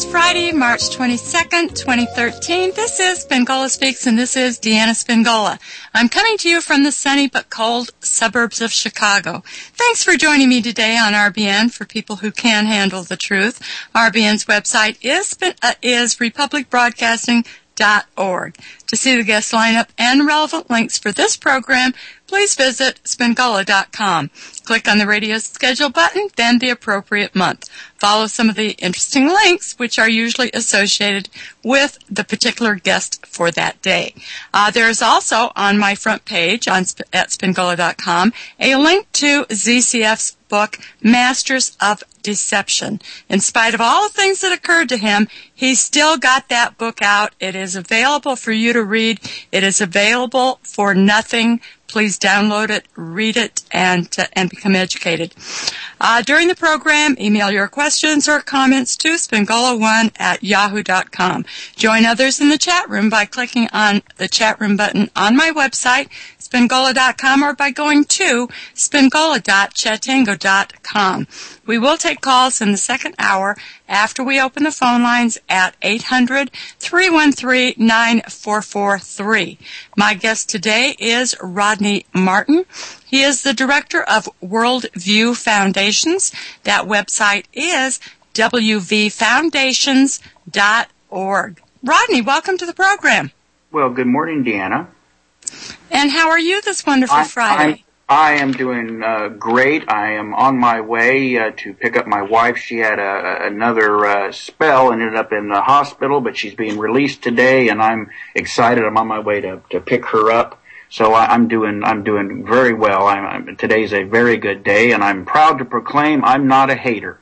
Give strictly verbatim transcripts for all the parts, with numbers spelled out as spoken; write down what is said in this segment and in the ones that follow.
It's Friday, March twenty-second, twenty thirteen. This is Spingola Speaks, and this is Deanna Spingola. I'm coming to you from the sunny but cold suburbs of Chicago. Thanks for joining me today on R B N for people who can handle the truth. R B N's website is, uh, is republic broadcasting dot org. To see the guest lineup and relevant links for this program, please visit spingola dot com. Click on the radio schedule button, then the appropriate month. Follow some of the interesting links, which are usually associated with the particular guest for that day. Uh, there is also on my front page on at spingola dot com a link to Z C F's book, Masters of Deception. In spite of all the things that occurred to him, he still got that book out. It is available for you to read. It is available for nothing. Please download it, read it, and uh, and become educated. Uh, during the program, email your questions or comments to spingola one at yahoo dot com. Join others in the chat room by clicking on the chat room button on my website, spingola dot com, or by going to spingola dot chatango dot com. We will take calls in the second hour after we open the phone lines at eight hundred, three one three, nine four four three. My guest today is Rodney Martin. He is the director of Worldview Foundations. That website is w v foundations dot org. Rodney, welcome to the program. Well, good morning, Deanna. And how are you this wonderful I, Friday? I, I am doing uh, great. I am on my way uh, to pick up my wife. She had a, another uh, spell and ended up in the hospital, but she's being released today, and I'm excited. I'm on my way to, to pick her up. So I, I'm doing I'm doing very well. I'm, I'm, today's a very good day, and I'm proud to proclaim I'm not a hater.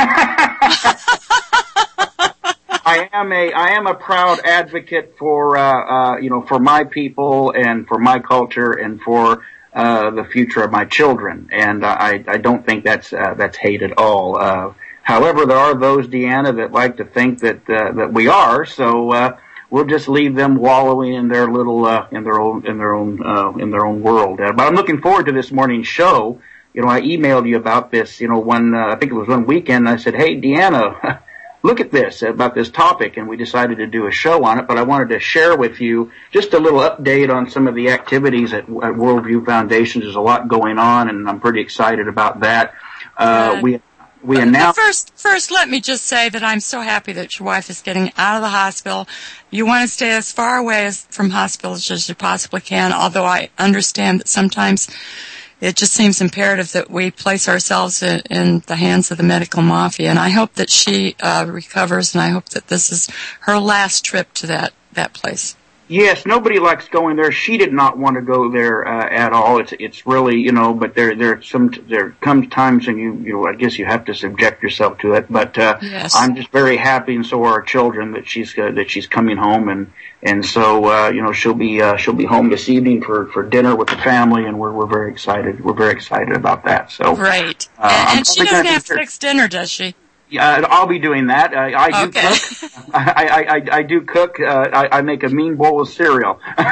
I am a I am a proud advocate for uh, uh, you know for my people and for my culture and for uh, the future of my children, and uh, I I don't think that's uh, that's hate at all. Uh, however, there are those, Deanna, that like to think that uh, that we are. So uh, we'll just leave them wallowing in their little uh, in their own in their own uh, in their own world. Uh, but I'm looking forward to this morning's show. You know, I emailed you about this. You know, one uh, I think it was one weekend. I said, "Hey, Deanna." Look at this, about this topic, and we decided to do a show on it, but I wanted to share with you just a little update on some of the activities at, at Worldview Foundations. There's a lot going on, and I'm pretty excited about that. Uh, we we but, announced... But first, first, let me just say that I'm so happy that your wife is getting out of the hospital. You want to stay as far away as, from hospitals as you possibly can, although I understand that sometimes it just seems imperative that we place ourselves in, in the hands of the medical mafia. And I hope that she uh, recovers, and I hope that this is her last trip to that, that place. Yes, nobody likes going there. She did not want to go there uh, at all. It's it's really, you know, but there there some there comes times and you you know I guess you have to subject yourself to it. But uh, yes. I'm just very happy, and so are our children, that she's uh, that she's coming home, and and so uh, you know she'll be uh, she'll be home this evening for, for dinner with the family, and we're we're very excited. We're very excited about that. So great, uh, and, and she doesn't have to fix dinner, does she? Yeah, I'll be doing that. Uh, I do okay. cook. I, I, I, I do cook. Uh, I, I make a mean bowl of cereal. Well,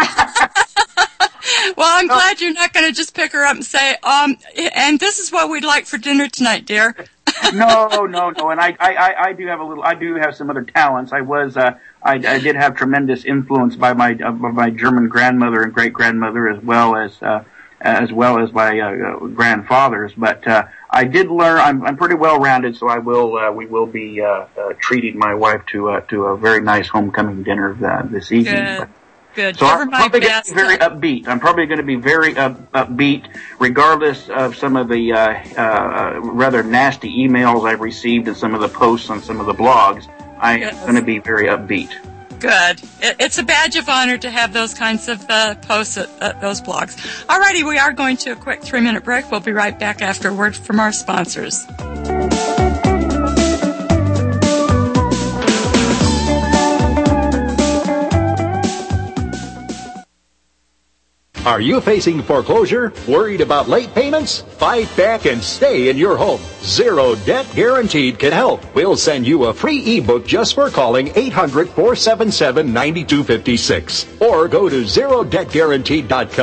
I'm glad you're not going to just pick her up and say, um, and this is what we'd like for dinner tonight, dear. no, no, no. And I, I, I do have a little, I do have some other talents. I was, uh, I, I did have tremendous influence by my, uh, by my German grandmother and great grandmother, as well as, uh, as well as my uh, grandfathers. But uh, I did learn. I'm, I'm pretty well rounded, so I will. Uh, we will be uh, uh, treating my wife to uh, to a very nice homecoming dinner uh, this evening. Good. But, Good. So Give I'm my probably going best. to be very upbeat. I'm probably going to be very up, upbeat, regardless of some of the uh, uh, rather nasty emails I've received and some of the posts on some of the blogs. I'm yes. going to be very upbeat. Good. It, it's a badge of honor to have those kinds of uh, posts at uh, those blogs. Alrighty, we are going to a quick three-minute break. We'll be right back after a word from our sponsors. Are you facing foreclosure? Worried about late payments? Fight back and stay in your home. Zero Debt Guaranteed can help. We'll send you a free ebook just for calling eight hundred, four seven seven, nine two five six. Or go to zero debt guaranteed dot com.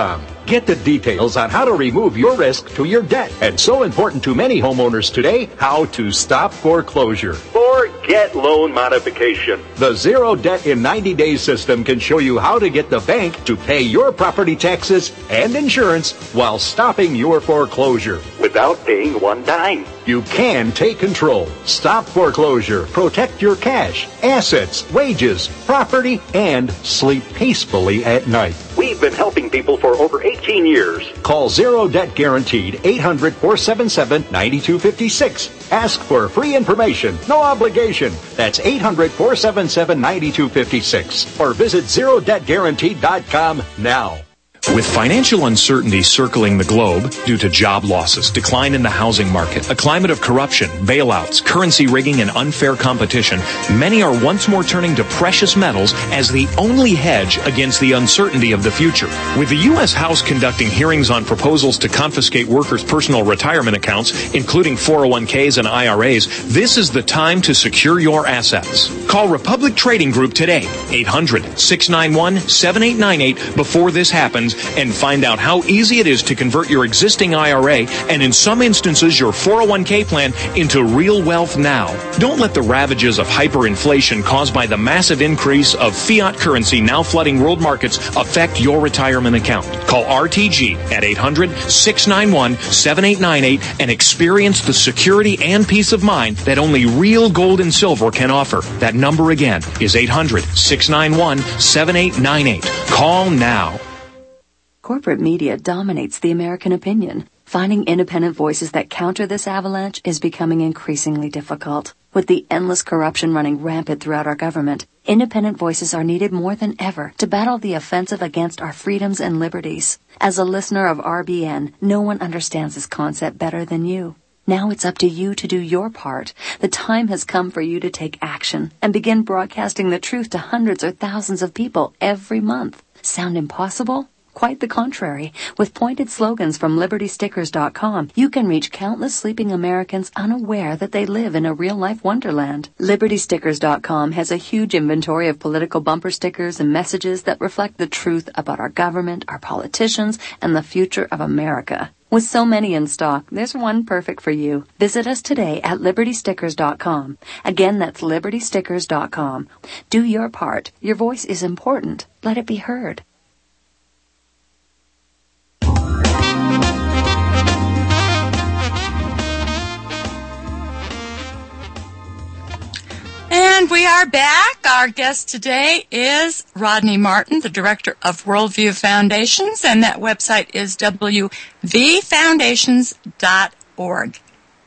Get the details on how to remove your risk to your debt. And so important to many homeowners today, how to stop foreclosure. Forget loan modification. The Zero Debt in ninety days system can show you how to get the bank to pay your property taxes and insurance while stopping your foreclosure. Without paying one dime. You can take control, stop foreclosure, protect your cash, assets, wages, property, and sleep peacefully at night. We've been helping people for over eighteen years. Call Zero Debt Guaranteed, eight hundred, four seven seven, nine two five six. Ask for free information, no obligation. That's eight hundred, four seven seven, nine two five six. Or visit zero debt guaranteed dot com now. With financial uncertainty circling the globe due to job losses, decline in the housing market, a climate of corruption, bailouts, currency rigging, and unfair competition, many are once more turning to precious metals as the only hedge against the uncertainty of the future. With the U S House conducting hearings on proposals to confiscate workers' personal retirement accounts, including four oh one k's and I R A's, this is the time to secure your assets. Call Republic Trading Group today, eight hundred, six nine one, seven eight nine eight, before this happens, and find out how easy it is to convert your existing I R A and, in some instances, your four oh one k plan into real wealth now. Don't let the ravages of hyperinflation caused by the massive increase of fiat currency now flooding world markets affect your retirement account. Call R T G at eight hundred, six nine one, seven eight nine eight and experience the security and peace of mind that only real gold and silver can offer. That number again is eight hundred, six nine one, seven eight nine eight. Call now. Corporate media dominates the American opinion. Finding independent voices that counter this avalanche is becoming increasingly difficult. With the endless corruption running rampant throughout our government, independent voices are needed more than ever to battle the offensive against our freedoms and liberties. As a listener of R B N, no one understands this concept better than you. Now it's up to you to do your part. The time has come for you to take action and begin broadcasting the truth to hundreds or thousands of people every month. Sound impossible? Quite the contrary. With pointed slogans from Liberty Stickers dot com, you can reach countless sleeping Americans unaware that they live in a real-life wonderland. Liberty Stickers dot com has a huge inventory of political bumper stickers and messages that reflect the truth about our government, our politicians, and the future of America. With so many in stock, there's one perfect for you. Visit us today at Liberty Stickers dot com. Again, that's Liberty Stickers dot com. Do your part. Your voice is important. Let it be heard. And we are back. Our guest today is Rodney Martin, the director of Worldview Foundations, and that website is w v foundations dot org.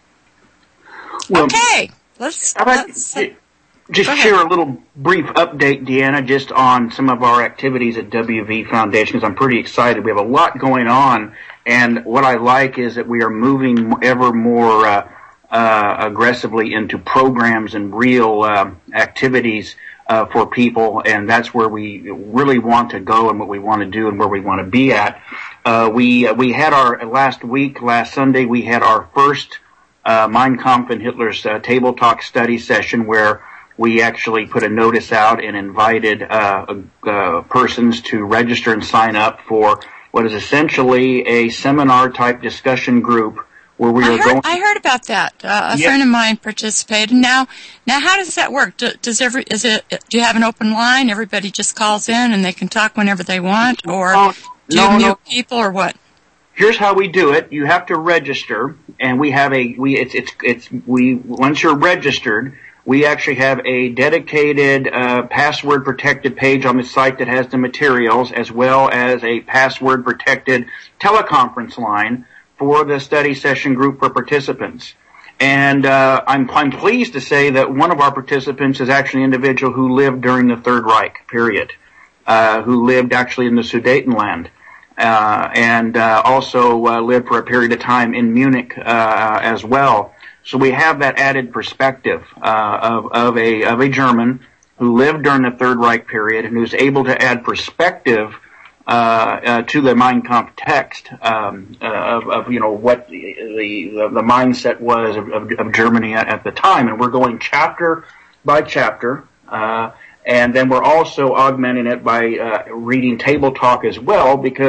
Well, okay, let's, I'd like let's to just share a little brief update, Deanna, just on some of our activities at W V Foundations. I'm pretty excited. We have a lot going on, and what I like is that we are moving ever more uh, uh, aggressively into programs and real uh, activities uh, for people, and that's where we really want to go and what we want to do and where we want to be at. Uh, we uh, we had our last week, last Sunday, we had our first uh, Mein Kampf and Hitler's uh, Table Talk study session where we actually put a notice out and invited uh, uh, persons to register and sign up for what is essentially a seminar-type discussion group where we I are heard, going. I heard about that. Uh, a Yes. friend of mine participated. Now, now, how does that work? Do, does every is it? Do you have an open line? Everybody just calls in and they can talk whenever they want, or Oh, do you no, have new no. people, or what? Here's how we do it. You have to register, and we have a we. It's it's it's we. Once you're registered, we actually have a dedicated uh, password-protected page on the site that has the materials, as well as a password-protected teleconference line for the study session group for participants. And uh, I'm, I'm pleased to say that one of our participants is actually an individual who lived during the Third Reich period, uh, who lived actually in the Sudetenland, uh, and uh, also uh, lived for a period of time in Munich uh, as well. So we have that added perspective uh, of, of a of a German who lived during the Third Reich period and who's able to add perspective uh, uh, to the Mein Kampf text um, uh, of, of you know what the the, the mindset was of, of, of Germany at, at the time. And we're going chapter by chapter, uh, and then we're also augmenting it by uh, reading Table Talk as well, because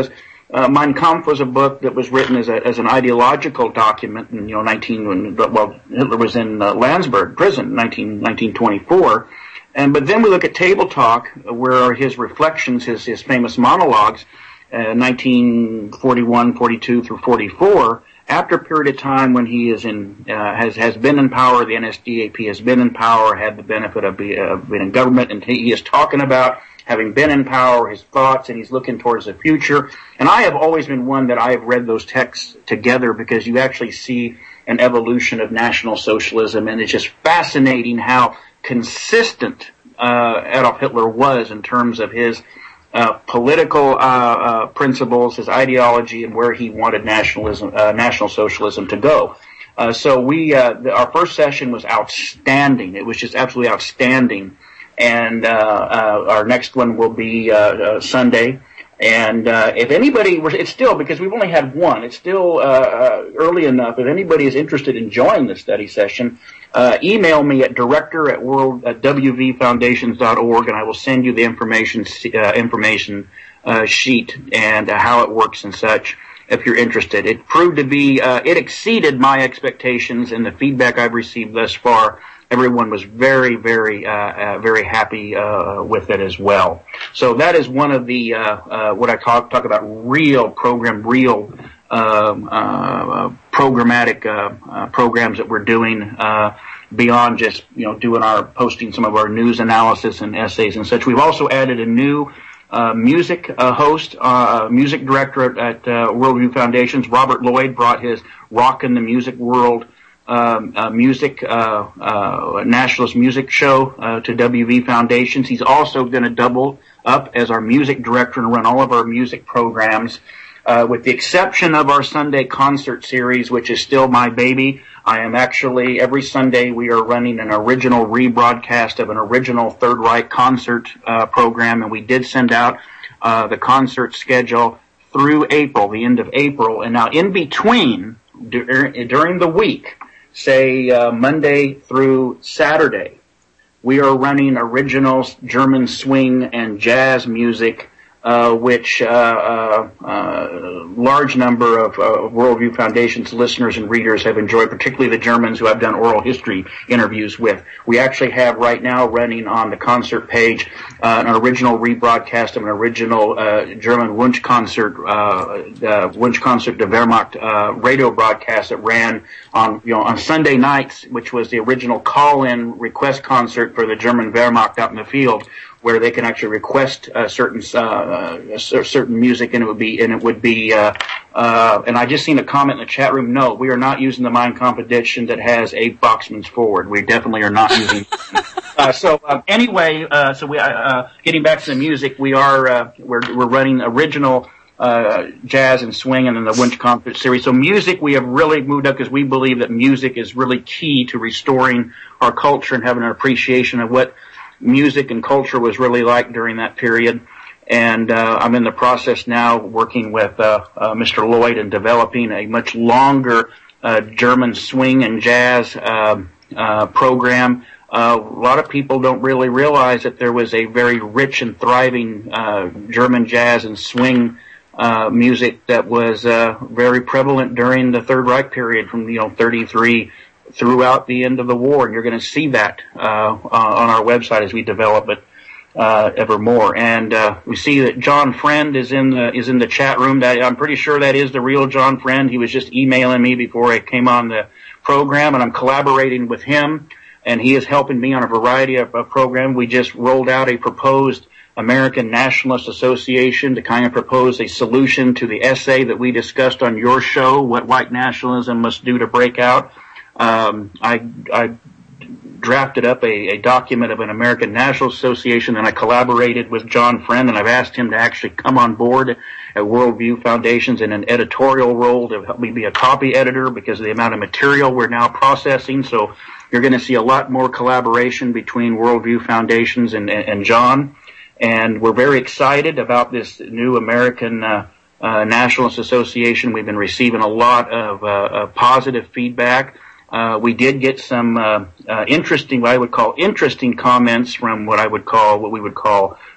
Uh, Mein Kampf was a book that was written as a, as an ideological document in, you know, nineteen, when, well, Hitler was in uh, Landsberg prison, nineteen, nineteen twenty-four. And, but then we look at Table Talk, where are his reflections, his, his famous monologues, uh, nineteen forty-one, forty-two through forty-four, after a period of time when he is in, uh, has, has been in power, the N S D A P has been in power, had the benefit of be, uh, being in government, and he, he is talking about having been in power, his thoughts, and he's looking towards the future. And I have always been one that I have read those texts together because you actually see an evolution of National Socialism, and it's just fascinating how consistent uh, Adolf Hitler was in terms of his uh, political uh, uh, principles, his ideology, and where he wanted nationalism, uh, National Socialism to go. Uh, so we, uh, the, our first session was outstanding. It was just absolutely outstanding. And uh, uh, our next one will be uh, uh, Sunday. And uh, if anybody, it's still, because we've only had one, it's still uh, uh, early enough. If anybody is interested in joining the study session, uh, email me at director at world at w v foundations dot org, and I will send you the information uh, information uh, sheet and uh, how it works and such. If you're interested, it proved to be, uh, it exceeded my expectations, and the feedback I've received thus far, everyone was very, very, uh, uh very happy, uh, with it as well. So that is one of the, uh, uh, what I talk, talk about real program, real, um, uh, programmatic, uh, uh, programs that we're doing, uh, beyond just, you know, doing our, posting some of our news analysis and essays and such. We've also added a new, Uh, music uh, host, uh, music director at, at uh, Worldview Foundations. Robert Lloyd brought his Rock in the Music World um, uh, music, uh, uh, nationalist music show uh, to W V Foundations. He's also going to double up as our music director and run all of our music programs, uh, with the exception of our Sunday concert series, which is still my baby. I am actually, every Sunday we are running an original rebroadcast of an original Third Reich concert uh, program, and we did send out uh, the concert schedule through April, the end of April. And now in between, dur- during the week, say uh, Monday through Saturday, we are running original German swing and jazz music, Uh, which uh, uh, uh, large number of uh, Worldview Foundation's listeners and readers have enjoyed, particularly the Germans who I've done oral history interviews with. We actually have right now running on the concert page uh, an original rebroadcast of an original uh, German Wunsch concert, uh, uh, Wunsch concert de Wehrmacht uh, radio broadcast that ran on, you know, on Sunday nights, which was the original call-in request concert for the German Wehrmacht out in the field, where they can actually request uh, certain uh, certain music, and it would be and it would be. Uh, uh, and I just seen a comment in the chat room. No, we are not using the Mein Kampf edition that has Abe Foxman's forward. We definitely are not using. uh, so um, anyway, uh, so we uh, getting back to the music, we are uh, we're we're running original uh, jazz and swing, and then the Wunsch concert series. So music, we have really moved up because we believe that music is really key to restoring our culture and having an appreciation of what music and culture was really like during that period. And uh, I'm in the process now working with uh, uh, Mister Lloyd and developing a much longer uh, German swing and jazz uh, uh, program. Uh, a lot of people don't really realize that there was a very rich and thriving uh, German jazz and swing uh, music that was uh, very prevalent during the Third Reich period, from, you know, thirty-three throughout the end of the war, and you're going to see that uh, uh, on our website as we develop it uh, ever more. And uh, we see that John Friend is in the is in the chat room. That I'm pretty sure that is the real John Friend. He was just emailing me before I came on the program, and I'm collaborating with him, and he is helping me on a variety of uh, programs. We just rolled out a proposed American Nationalist Association to kind of propose a solution to the essay that we discussed on your show, What White Nationalism Must Do to Break Out. Um, I, I drafted up a, a document of an American National Association, and I collaborated with John Friend, and I've asked him to actually come on board at Worldview Foundations in an editorial role to help me be a copy editor because of the amount of material we're now processing. So you're going to see a lot more collaboration between Worldview Foundations and, and, and John. And we're very excited about this new American uh, uh, Nationalist Association. We've been receiving a lot of uh, uh, positive feedback. Uh, we did get some uh, uh, interesting, what I would call interesting comments from what I would call, what we would call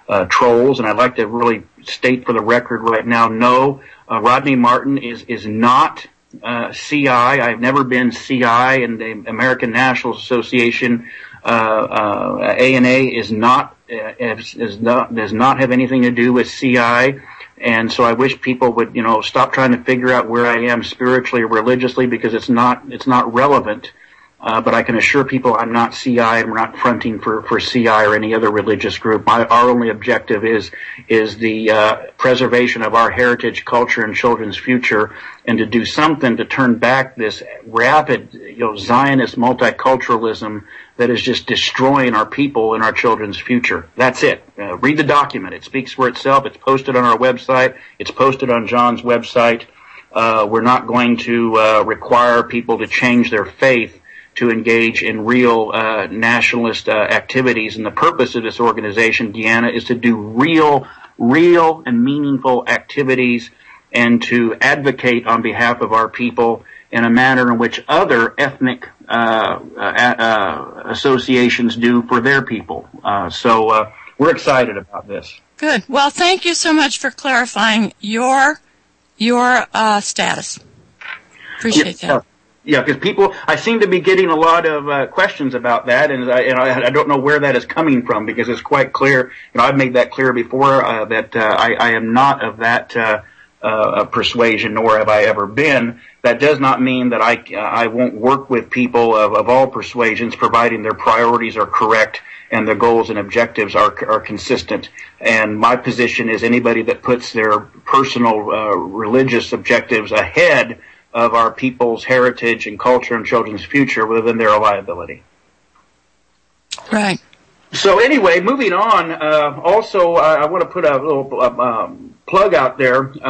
uh, trolls. And I'd like to really state for the record right now, no, uh, Rodney Martin is, is not uh, C I. I've never been C I, and the American National Association, uh, uh, A N A is not, uh, is, is not, does not have anything to do with C I. And so I wish people would, you know, stop trying to figure out where I am spiritually or religiously, because it's not, it's not relevant. Uh, but I can assure people I'm not C I, and we're not fronting for, for C I or any other religious group. My, our only objective is, is the, uh, preservation of our heritage, culture, and children's future, and to do something to turn back this rapid, you know, Zionist multiculturalism that is just destroying our people and our children's future. That's it. Uh, read the document. It speaks for itself. It's posted on our website. It's posted on John's website. Uh, we're not going to, uh, require people to change their faith to engage in real uh, nationalist uh, activities. And the purpose of this organization, Deanna, is to do real, real and meaningful activities and to advocate on behalf of our people in a manner in which other ethnic uh, uh, uh, associations do for their people. Uh, so uh, we're excited about this. Good. Well, thank you so much for clarifying your your uh, status. Appreciate yeah. that. Yeah, because people, I seem to be getting a lot of uh, questions about that, and I, and I, I don't know where that is coming from, because it's quite clear. You know, I've made that clear before uh, that uh, I, I am not of that uh, uh, persuasion, nor have I ever been. That does not mean that I uh, I won't work with people of, of all persuasions, providing their priorities are correct and their goals and objectives are are consistent. And my position is anybody that puts their personal uh, religious objectives ahead of our people's heritage and culture and children's future, well, then they're a liability. Right. So anyway, moving on, uh, also uh, I want to put a little uh, um, plug out there. Uh,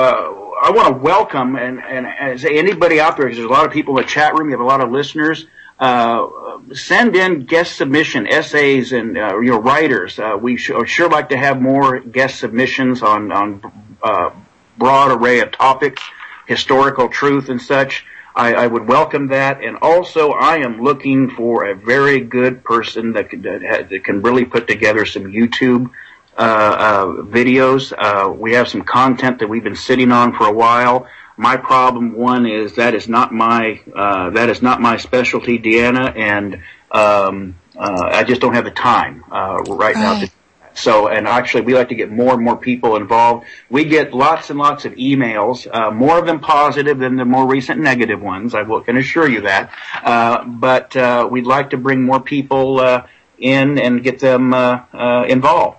I want to welcome and, and, and say anybody out there, because there's a lot of people in the chat room, you have a lot of listeners, uh, send in guest submission, essays, and uh, you know, writers. Uh, we sh- sure like to have more guest submissions on, on uh, broad array of topics, historical truth and such. I, I would welcome that. And also, I am looking for a very good person that, could, that, ha- that can really put together some YouTube uh, uh, videos. Uh, we have some content that we've been sitting on for a while. My problem, one, is that is not my uh, that is not my specialty, Deanna, and um, uh, I just don't have the time uh, right, right now to. So, and actually, we like to get more and more people involved. We get lots and lots of emails, uh, more of them positive than the more recent negative ones. I will, can assure you that. Uh, but uh, we'd like to bring more people uh, in and get them uh, uh, involved.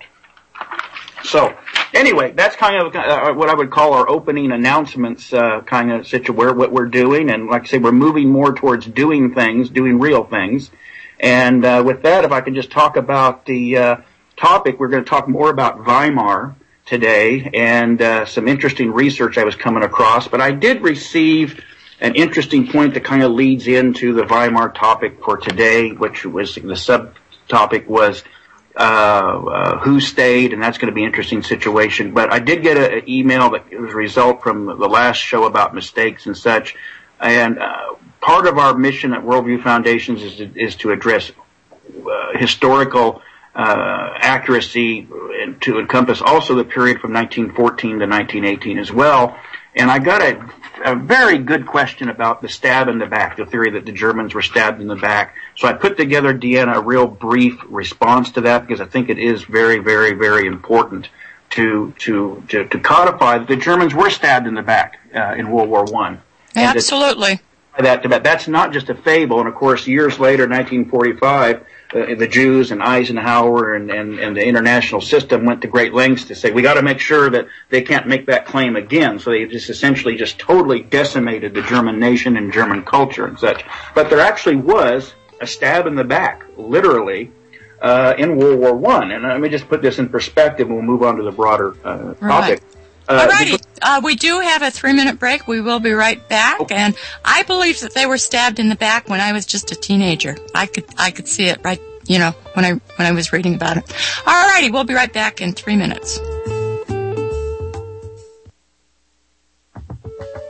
So, anyway, that's kind of uh, what I would call our opening announcements uh, kind of situation, what we're doing. And like I say, we're moving more towards doing things, doing real things. And uh, with that, if I can just talk about the uh, topic, we're going to talk more about Weimar today and uh, some interesting research I was coming across. But I did receive an interesting point that kind of leads into the Weimar topic for today, which was the subtopic was uh, uh, who stayed, and that's going to be an interesting situation. But I did get an email that was a result from the last show about mistakes and such. And uh, part of our mission at Worldview Foundations is to, is to address uh, historical Uh, accuracy and to encompass also the period from nineteen fourteen to nineteen eighteen as well. And I got a, a very good question about the stab in the back, the theory that the Germans were stabbed in the back. So I put together, Deanna, a real brief response to that, because I think it is very, very, very important to to to, to codify that the Germans were stabbed in the back uh, in World War One. Absolutely. That, that that's not just a fable. And of course, years later, nineteen forty-five, uh, the Jews and Eisenhower and, and, and the international system went to great lengths to say, we got to make sure that they can't make that claim again. So they just essentially just totally decimated the German nation and German culture and such. But there actually was a stab in the back, literally, uh, in World War One. And let me just put this in perspective, and we'll move on to the broader uh, topic. Right. Uh, All righty. Uh, we do have a three-minute break. We will be right back. Okay. And I believe that they were stabbed in the back when I was just a teenager. I could I could see it right, you know, when I when I was reading about it. All righty. We'll be right back in three minutes.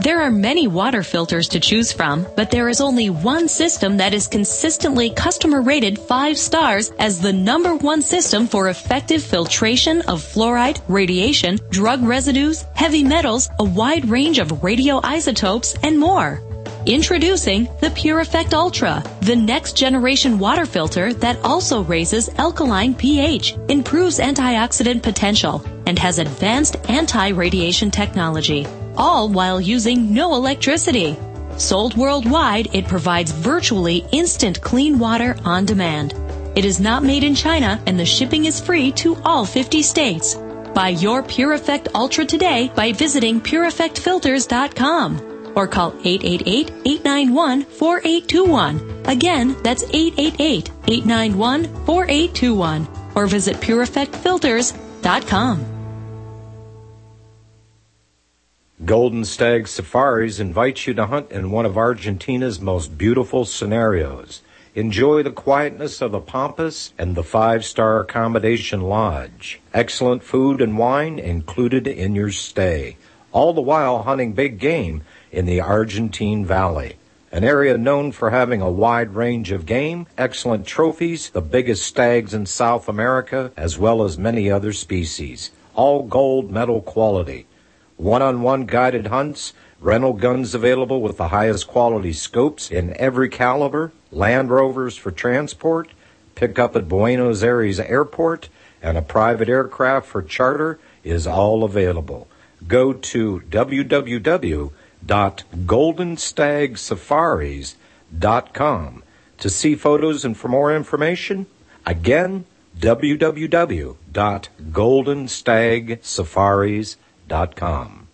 There are many water filters to choose from, but there is only one system that is consistently customer rated five stars as the number one system for effective filtration of fluoride, radiation, drug residues, heavy metals, a wide range of radioisotopes, and more. Introducing the PureEffect Ultra, the next generation water filter that also raises alkaline pH, improves antioxidant potential, and has advanced anti-radiation technology, all while using no electricity. Sold worldwide, it provides virtually instant clean water on demand. It is not made in China, and the shipping is free to all fifty states. Buy your PureEffect Ultra today by visiting pure effect filters dot com or call eight eight eight, eight nine one, four eight two one. Again, that's eight eight eight, eight nine one, four eight two one or visit pure effect filters dot com. Golden Stag Safaris invites you to hunt in one of Argentina's most beautiful scenarios. Enjoy the quietness of the Pampas and the five-star accommodation lodge. Excellent food and wine included in your stay. All the while hunting big game in the Argentine Valley, an area known for having a wide range of game, excellent trophies, the biggest stags in South America, as well as many other species. All gold medal quality. One-on-one guided hunts, rental guns available with the highest quality scopes in every caliber, Land Rovers for transport, pick up at Buenos Aires Airport, and a private aircraft for charter is all available. Go to w w w dot golden stag safaris dot com to see photos and for more information. Again, w w w dot golden stag safaris dot com.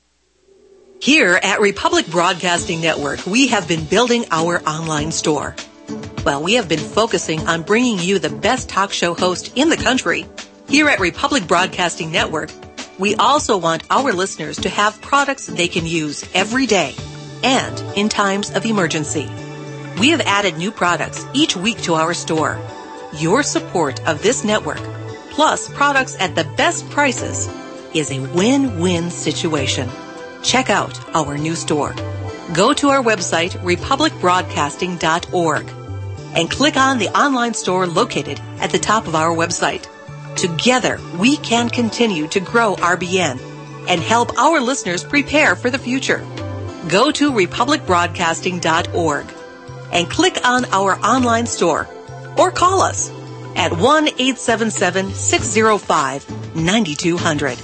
Here at Republic Broadcasting Network, we have been building our online store. Well, we have been focusing on bringing you the best talk show host in the country. Here at Republic Broadcasting Network, we also want our listeners to have products they can use every day and in times of emergency. We have added new products each week to our store. Your support of this network, plus products at the best prices, is a win-win situation. Check out our new store. Go to our website, republic broadcasting dot org, and click on the online store located at the top of our website. Together, we can continue to grow R B N and help our listeners prepare for the future. Go to republic broadcasting dot org and click on our online store or call us at one eight seven seven, six zero five, nine two zero zero.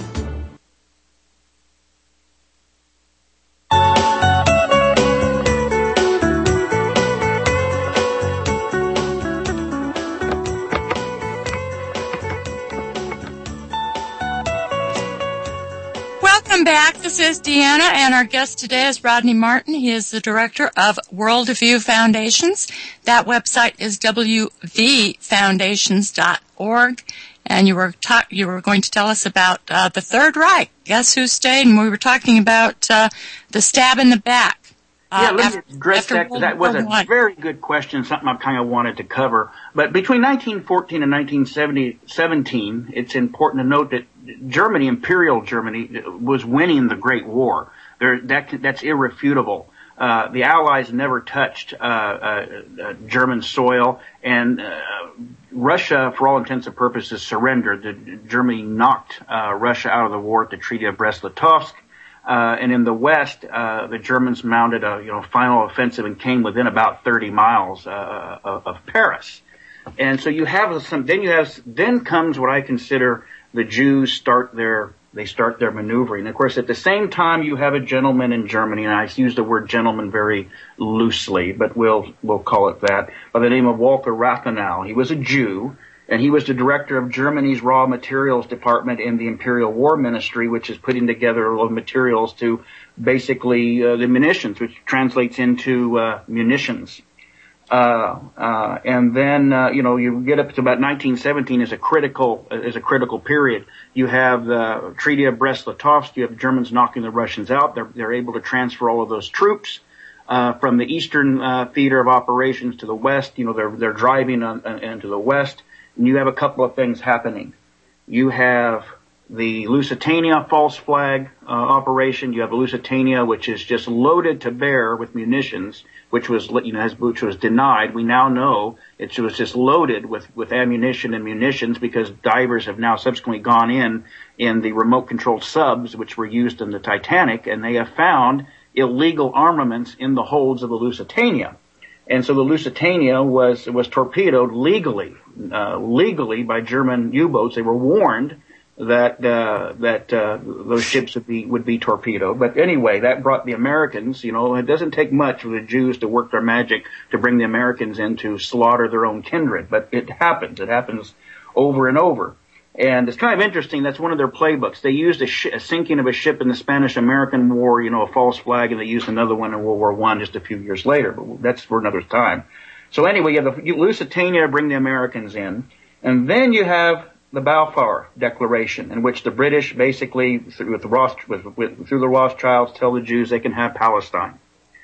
Back. This is Deanna, and our guest today is Rodney Martin. He is the director of Worldview Foundations. That website is w v foundations dot org. And you were ta- you were going to tell us about uh, the Third Reich. Guess who stayed? And we were talking about uh, the stab in the back. Uh, yeah, let after, me address that. That was a One. very good question, something I kind of wanted to cover. But between nineteen fourteen and nineteen seventeen, it's important to note that Germany, Imperial Germany, was winning the Great War. There, that, that's irrefutable. Uh, the Allies never touched uh, uh, uh, German soil, and uh, Russia, for all intents and purposes, surrendered. The, Germany knocked uh, Russia out of the war at the Treaty of Brest-Litovsk. Uh, and in the West, uh, the Germans mounted a, you know, final offensive and came within about thirty miles, uh, of, of Paris. And so you have some, then you have, then comes what I consider the Jews start their, they start their maneuvering. Of course, at the same time, you have a gentleman in Germany, and I use the word gentleman very loosely, but we'll, we'll call it that, by the name of Walter Rathenau. He was a Jew. And he was the director of Germany's Raw Materials Department in the Imperial War Ministry, which is putting together a lot of materials to basically uh, the munitions, which translates into uh, munitions. Uh, uh, and then, uh, you know, you get up to about nineteen seventeen is a critical, uh, is a critical period. You have the Treaty of Brest-Litovsk. You have the Germans knocking the Russians out. They're, they're able to transfer all of those troops. Uh, from the eastern, uh, theater of operations to the west. You know, they're, they're driving on, on, into the west. And you have a couple of things happening. You have the Lusitania false flag uh, operation. You have the Lusitania, which is just loaded to bear with munitions, which was, you know, which was denied. We now know it was just loaded with, with ammunition and munitions because divers have now subsequently gone in in the remote controlled subs, which were used in the Titanic, and they have found illegal armaments in the holds of the Lusitania. And so the Lusitania was, was torpedoed legally, uh, legally by German U-boats. They were warned that uh that uh those ships would be would be torpedoed. But anyway, that brought the Americans, you know, it doesn't take much for the Jews to work their magic to bring the Americans in to slaughter their own kindred, but it happens. It happens over and over. And it's kind of interesting, that's one of their playbooks. They used a, sh- a sinking of a ship in the Spanish-American War, you know, a false flag, and they used another one in World War One just a few years later, but that's for another time. So anyway, you have the Lusitania to bring the Americans in, and then you have the Balfour Declaration, in which the British basically, with the Roth, with, with, through the Rothschilds, tell the Jews they can have Palestine.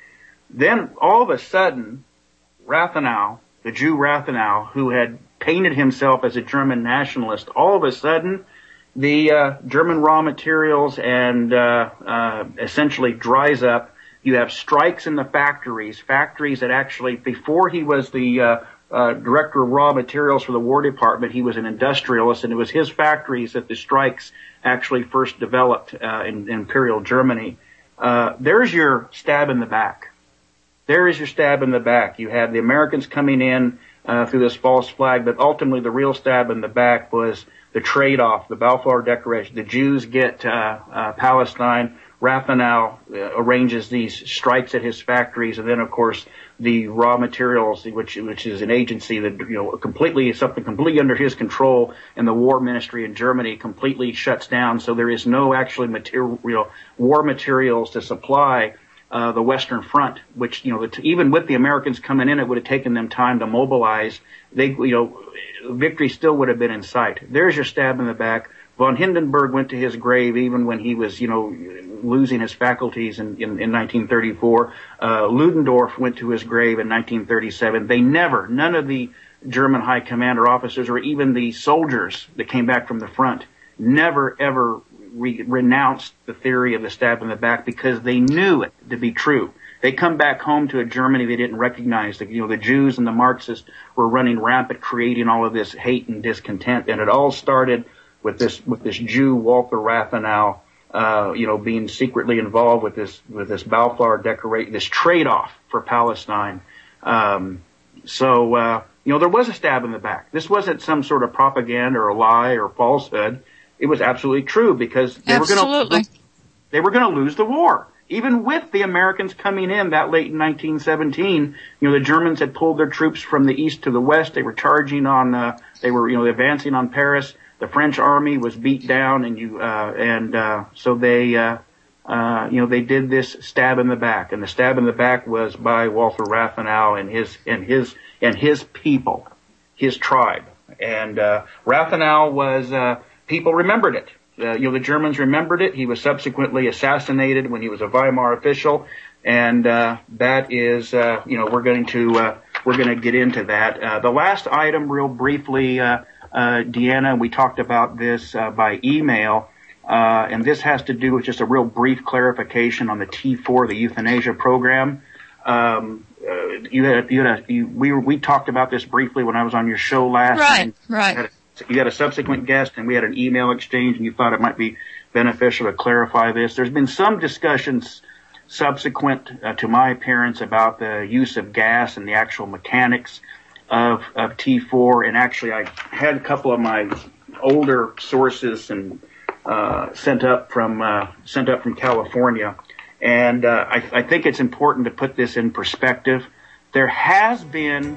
Then, all of a sudden, Rathenau, the Jew Rathenau, who had painted himself as a German nationalist, all of a sudden, the uh, German raw materials and uh, uh, essentially dries up. You have strikes in the factories, factories that actually, before he was the uh, Uh, director of raw materials for the War Department, he was an industrialist, and it was his factories that the strikes actually first developed uh, in, in Imperial Germany. Uh, there's your stab in the back. There is your stab in the back. You had the Americans coming in uh, through this false flag, but ultimately the real stab in the back was the trade-off, the Balfour Declaration. The Jews get uh, uh, Palestine. Rathenau uh, arranges these strikes at his factories, and then, of course, the raw materials, which which is an agency that, you know, completely, something completely under his control, and the war ministry in Germany completely shuts down. So there is no actually material, you know, war materials to supply uh, the Western Front, which, you know, even with the Americans coming in, it would have taken them time to mobilize. They, you know, victory still would have been in sight. There's your stab in the back. Von Hindenburg went to his grave even when he was, you know, losing his faculties in, in, in nineteen thirty-four. Uh, Ludendorff went to his grave in nineteen thirty-seven. They never, none of the German high commander officers or even the soldiers that came back from the front never, ever re- renounced the theory of the stab in the back because they knew it to be true. They come back home to a Germany they didn't recognize. The, you know, the Jews and the Marxists were running rampant, creating all of this hate and discontent, and it all started with this with this Jew Walter Rathenau, uh, you know, being secretly involved with this with this Balfour Declaration, this trade-off for Palestine. Um, so uh, you know, there was a stab in the back. This wasn't some sort of propaganda or a lie or falsehood. It was absolutely true because they absolutely. were going to they were going to lose the war. Even with the Americans coming in that late in nineteen seventeen, you know, the Germans had pulled their troops from the east to the west. They were charging on, uh, they were, you know, advancing on Paris. The French army was beat down, and you uh, and uh, so they, uh, uh, you know, they did this stab in the back, and the stab in the back was by Walter Rathenau and his and his and his people, his tribe. And uh, Rathenau was uh, people remembered it. Uh, you know, the Germans remembered it. He was subsequently assassinated when he was a Weimar official, and uh, that is, uh, you know, we're going to uh, we're going to get into that. Uh, the last item, real briefly. Uh, Uh, Deanna, we talked about this uh, by email, uh, and this has to do with just a real brief clarification on the T four, the euthanasia program. Um, uh, you had, you had a, you, we we talked about this briefly when I was on your show last. Right, right. You had, a, you had a subsequent guest, and we had an email exchange, and you thought it might be beneficial to clarify this. There's been some discussions subsequent uh, to my appearance about the use of gas and the actual mechanics of, of T four, and actually I had a couple of my older sources and uh, sent up from uh, sent up from California, and uh, I, I think it's important to put this in perspective. There has been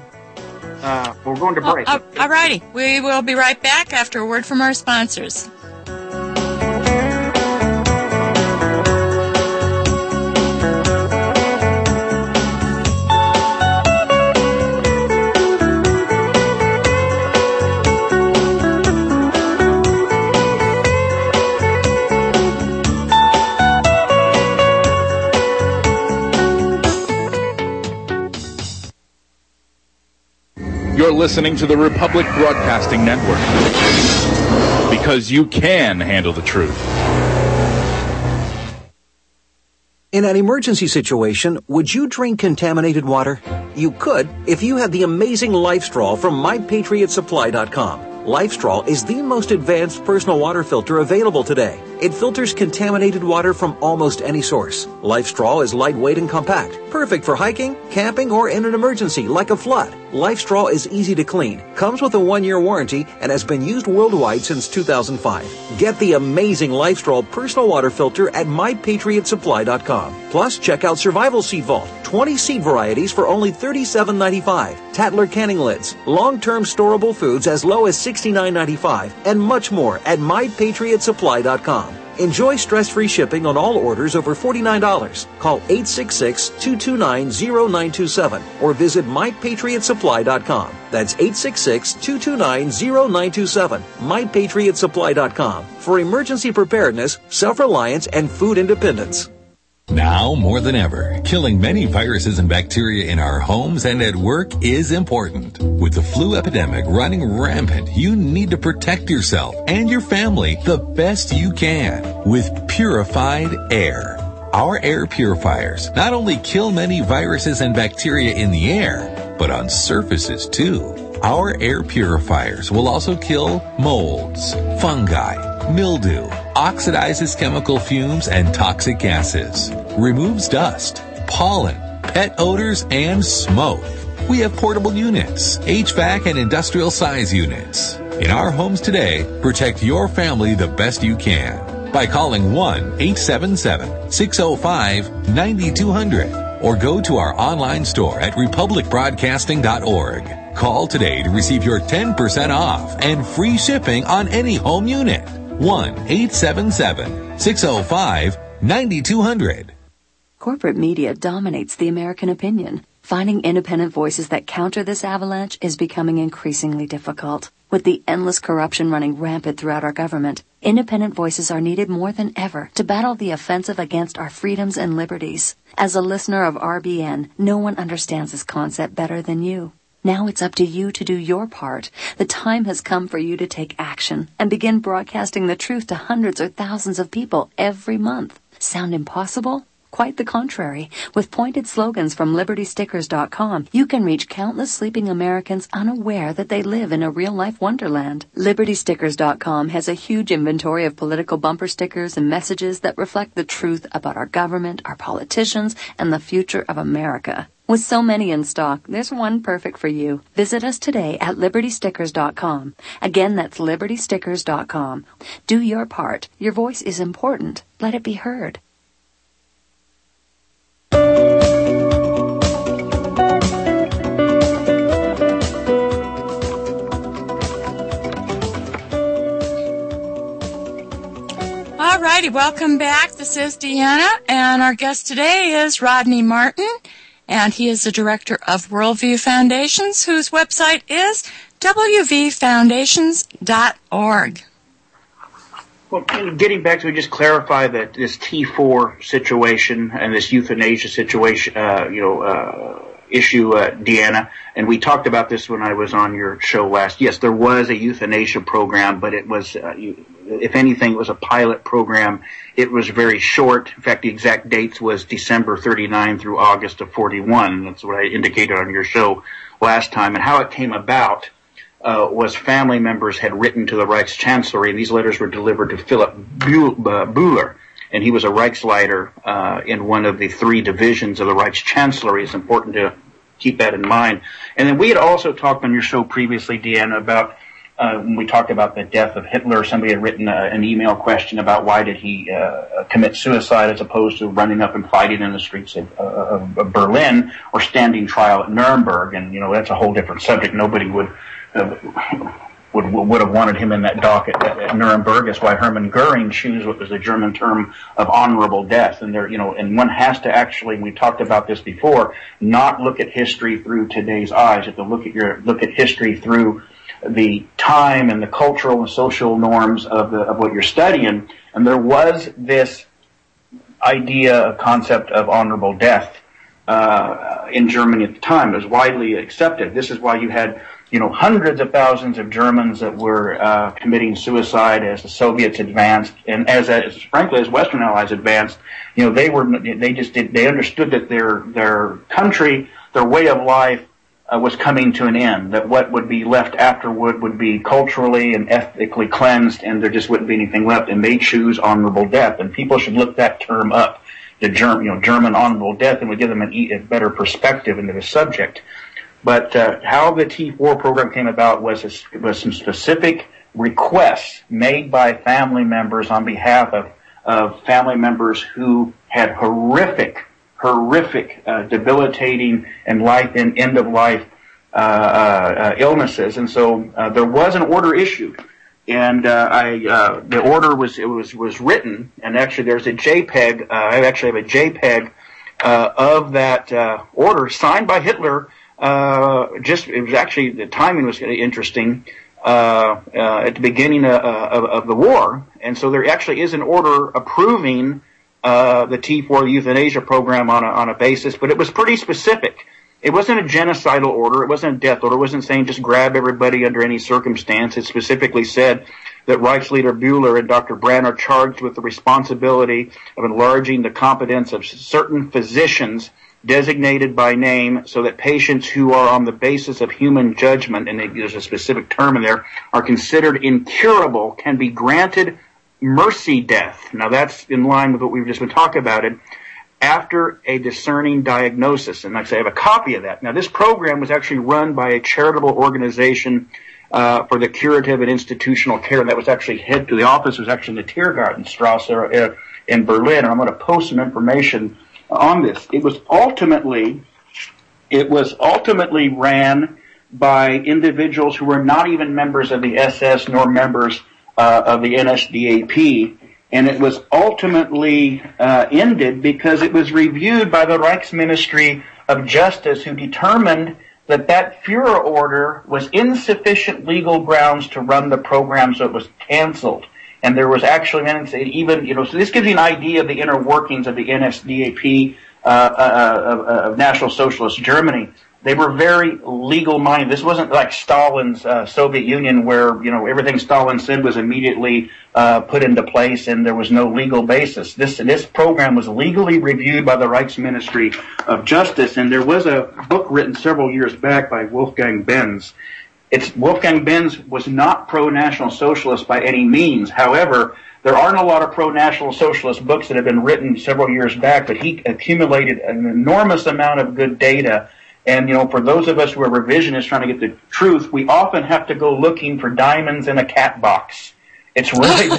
uh, we're going to break. Oh, uh, all righty, we will be right back after a word from our sponsors. You're listening to the Republic Broadcasting Network. because you can handle the truth. In an emergency situation, would you drink contaminated water? You could if you had the amazing LifeStraw from my patriot supply dot com. LifeStraw is the most advanced personal water filter available today. It filters contaminated water from almost any source. LifeStraw is lightweight and compact, perfect for hiking, camping, or in an emergency like a flood. LifeStraw is easy to clean, comes with a one-year warranty, and has been used worldwide since two thousand five. Get the amazing LifeStraw personal water filter at my patriot supply dot com. Plus, check out Survival Seed Vault, twenty seed varieties for only thirty-seven ninety-five, Tatler canning lids, long-term storable foods as low as sixty-nine ninety-five, and much more at my patriot supply dot com. Enjoy stress-free shipping on all orders over forty-nine dollars. Call eight six six, two two nine, zero nine two seven or visit my patriot supply dot com. That's eight six six, two two nine, zero nine two seven, my patriot supply dot com for emergency preparedness, self-reliance, and food independence. Now more than ever, killing many viruses and bacteria in our homes and at work is important. With the flu epidemic running rampant, you need to protect yourself and your family the best you can with purified air. Our air purifiers not only kill many viruses and bacteria in the air, but on surfaces too. Our air purifiers will also kill molds, fungi, mildew, oxidizes chemical fumes and toxic gases, removes dust, pollen, pet odors, and smoke. We have portable units, H V A C and industrial size units. In our homes today, protect your family the best you can by calling one eight seven seven, six zero five, nine two zero zero or go to our online store at republic broadcasting dot org. Call today to receive your ten percent off and free shipping on any home unit. one eight seven seven, six zero five, nine two zero zero. Corporate media dominates the American opinion. Finding independent voices that counter this avalanche is becoming increasingly difficult. With the endless corruption running rampant throughout our government, independent voices are needed more than ever to battle the offensive against our freedoms and liberties. As a listener of R B N, no one understands this concept better than you. Now it's up to you to do your part. The time has come for you to take action and begin broadcasting the truth to hundreds or thousands of people every month. Sound impossible? Quite the contrary. With pointed slogans from liberty stickers dot com, you can reach countless sleeping Americans unaware that they live in a real-life wonderland. liberty stickers dot com has a huge inventory of political bumper stickers and messages that reflect the truth about our government, our politicians, and the future of America. With so many in stock, there's one perfect for you. Visit us today at liberty stickers dot com. Again, that's liberty stickers dot com. Do your part. Your voice is important. Let it be heard. All righty, welcome back. This is Deanna, and our guest today is Rodney Martin, and he is the director of Worldview Foundations, whose website is w v foundations dot org. Well, getting back to just clarify that this T four situation and this euthanasia situation, uh, you know, uh, issue, uh, Deanna, and we talked about this when I was on your show last. Yes, there was a euthanasia program, but it was, uh, you, if anything, it was a pilot program. It was very short. In fact, the exact dates was December thirty-nine through August of forty-one. That's what I indicated on your show last time. And how it came about uh, was family members had written to the Reichschancellery, and these letters were delivered to Philip Buhler, and he was a Reichsleiter uh, in one of the three divisions of the Reichschancellery. It's important to keep that in mind. And then we had also talked on your show previously, Deanna, about Uh, when we talked about the death of Hitler, somebody had written a, an email question about why did he uh, commit suicide as opposed to running up and fighting in the streets of, uh, of Berlin or standing trial at Nuremberg. And, you know, that's a whole different subject. Nobody would uh, would would have wanted him in that dock at, at, at Nuremberg. That's why Hermann Goering chose what was the German term of honorable death. And there, you know, and one has to actually, we talked about this before, not look at history through today's eyes. You have to look at your look at history through the time and the cultural and social norms of the of what you're studying. And there was this idea, a concept of honorable death uh in Germany at the time. It was widely accepted. This is why you had you know, hundreds of thousands of Germans that were uh, committing suicide as the Soviets advanced, and as, as frankly as Western Allies advanced. You know, they were they just did they understood that their their country, their way of life uh, was coming to an end. That what would be left afterward would be culturally and ethnically cleansed, and there just wouldn't be anything left. And they choose honorable death, and people should look that term up. The German, you know, German honorable death, and would give them an, a better perspective into the subject. But uh, how the T four program came about was a, was some specific requests made by family members on behalf of, of family members who had horrific, horrific, uh, debilitating and life and end of life uh, uh, illnesses, and so uh, there was an order issued. And uh, I, uh, the order was it was was written, and actually there's a JPEG. Uh, I actually have a JPEG uh, of that uh, order signed by Hitler. Uh, just it was actually the timing was interesting uh, uh, at the beginning of, of, of the war, and so there actually is an order approving uh, the T four euthanasia program on a, on a basis, but it was pretty specific. It wasn't a genocidal order. It wasn't a death order. It wasn't saying just grab everybody under any circumstance. It specifically said that Reichsleader Buehler and Doctor Brandt are charged with the responsibility of enlarging the competence of certain physicians designated by name so that patients who are on the basis of human judgment, and there's a specific term in there, are considered incurable, can be granted mercy death. Now that's in line with what we've just been talking about. It. After a discerning diagnosis. And like I say, I have a copy of that. Now, this program was actually run by a charitable organization uh, for the curative and institutional care. That was actually head to the office was actually in the Tiergartenstrasse uh, in Berlin. And I'm going to post some information on this. It was ultimately, it was ultimately ran by individuals who were not even members of the S S nor members uh, of the N S D A P. And it was ultimately uh, ended because it was reviewed by the Reichsministry of Justice, who determined that that Führer order was insufficient legal grounds to run the program, so it was canceled. And there was actually even, you know, so this gives you an idea of the inner workings of the N S D A P uh, uh, of, of National Socialist Germany. They were very legal-minded. This wasn't like Stalin's uh, Soviet Union where, you know, everything Stalin said was immediately uh, put into place and there was no legal basis. This this program was legally reviewed by the Reichsministry of Justice, and there was a book written several years back by Wolfgang Benz. It's Wolfgang Benz was not pro-National Socialist by any means. However, there aren't a lot of pro-National Socialist books that have been written several years back, but he accumulated an enormous amount of good data. And, you know, for those of us who are revisionists trying to get the truth, we often have to go looking for diamonds in a cat box. It's really,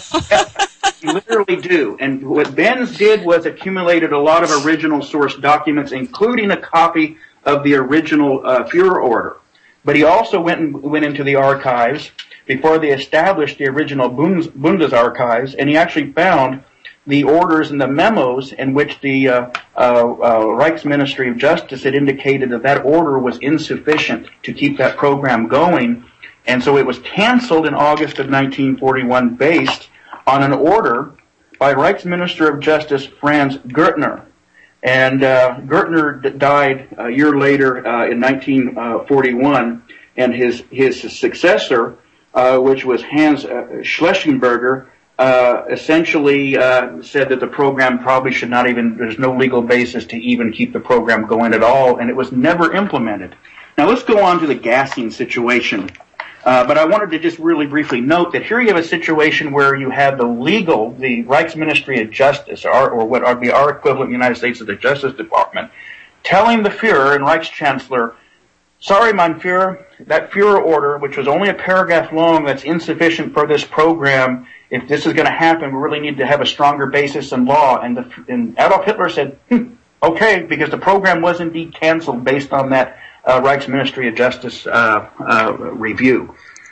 you literally do. And what Benz did was accumulated a lot of original source documents, including a copy of the original uh, Führer order. But he also went and went into the archives before they established the original Bundes, Bundesarchives, and he actually found the orders and the memos in which the uh, uh, uh, Reichsministry of Justice had indicated that that order was insufficient to keep that program going. And so it was canceled in August of nineteen forty-one based on an order by Reichsminister of Justice Franz Gertner. And uh, Gertner d- died a year later uh, in nineteen forty-one, and his, his successor, uh, which was Hans uh, Schlesinger, Uh, essentially uh, said that the program probably should not even, there's no legal basis to even keep the program going at all, and it was never implemented. Now let's go on to the gassing situation. Uh, but I wanted to just really briefly note that here you have a situation where you have the legal, the Reichsministry of Justice, or, or what would be our equivalent in the United States of the Justice Department, telling the Führer and Reichschancellor, sorry, mein Führer, that Führer order, which was only a paragraph long, that's insufficient for this program. If this is going to happen, we really need to have a stronger basis in law. And, the, and Adolf Hitler said, hm, okay, because the program was indeed canceled based on that uh, Reichsministry of Justice uh, uh, review.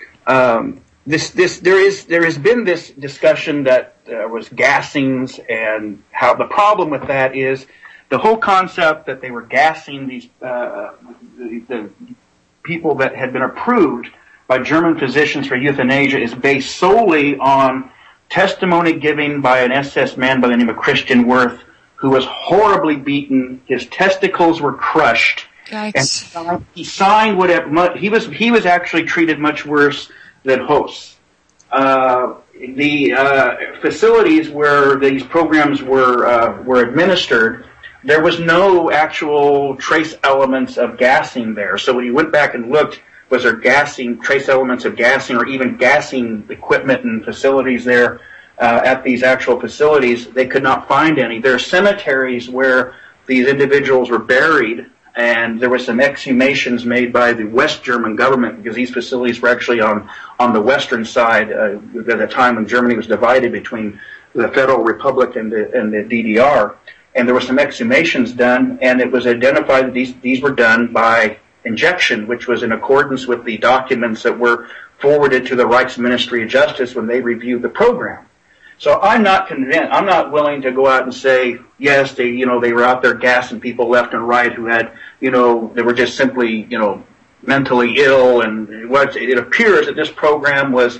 Um, this, this, there is, there has been this discussion that there was gassings, and how the problem with that is the whole concept that they were gassing these uh, the, the people that had been approved by German physicians for euthanasia is based solely on testimony given by an S S man by the name of Christian Worth, who was horribly beaten. His testicles were crushed, Yikes. And he signed whatever, he was, he was actually treated much worse than hosts. Uh, the, uh, facilities where these programs were, uh, were administered, there was no actual trace elements of gassing there. So when you went back and looked, was there gassing, trace elements of gassing, or even gassing equipment and facilities there uh, at these actual facilities? They could not find any. There are cemeteries where these individuals were buried, and there were some exhumations made by the West German government, because these facilities were actually on, on the western side uh, at the time when Germany was divided between the Federal Republic and the, and the D D R. And there were some exhumations done, and it was identified that these, these were done by injection, which was in accordance with the documents that were forwarded to the Reichs Ministry of Justice when they reviewed the program. So I'm not convinced, I'm not willing to go out and say, yes, they, you know, they were out there gassing people left and right who had, you know, they were just simply, you know, mentally ill. And what it appears that this program was